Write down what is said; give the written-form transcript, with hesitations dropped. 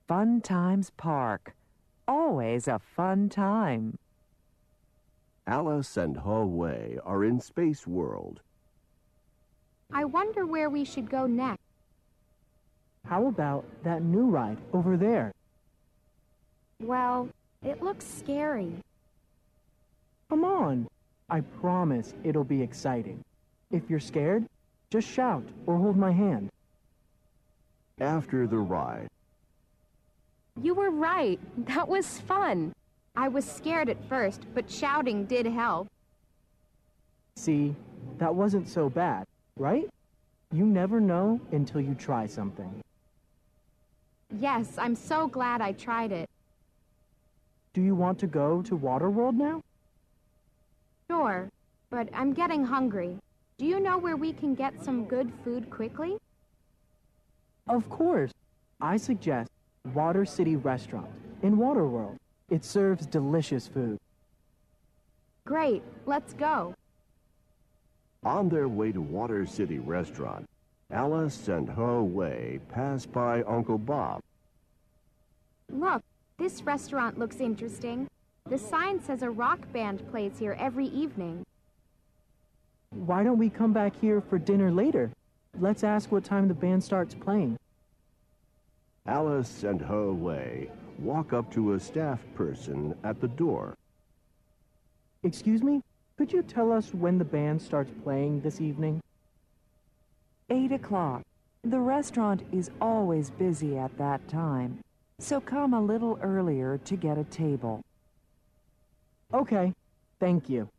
Fun Times Park. Always a fun time. Alice and He Wei are in Space World. I wonder where we should go next. How about that new ride over there? Well, it looks scary. Come on. I promise it'll be exciting. If you're scared, just shout or hold my hand. After the ride, You were right. That was fun. I was scared at first, but shouting did help. See, that wasn't so bad, right? You never know until you try something. Yes, I'm so glad I tried it. Do you want to go to Waterworld now? Sure, but I'm getting hungry. Do you know where we can get some good food quickly? Of course. I suggest Water City Restaurant in Waterworld. It serves delicious food. Great, let's go. on their way to Water City Restaurant, Alice and He Wei pass by Uncle Bob. Look, this restaurant looks interesting. The sign says a rock band plays here every evening. Why don't we come back here for dinner later? Let's ask what time the band starts playing. Alice and He Wei walk up to a staff person at the door. Excuse me? Could you tell us when the band starts playing this evening? 8 o'clock. The restaurant is always busy at that time, so come a little earlier to get a table. Okay, thank you.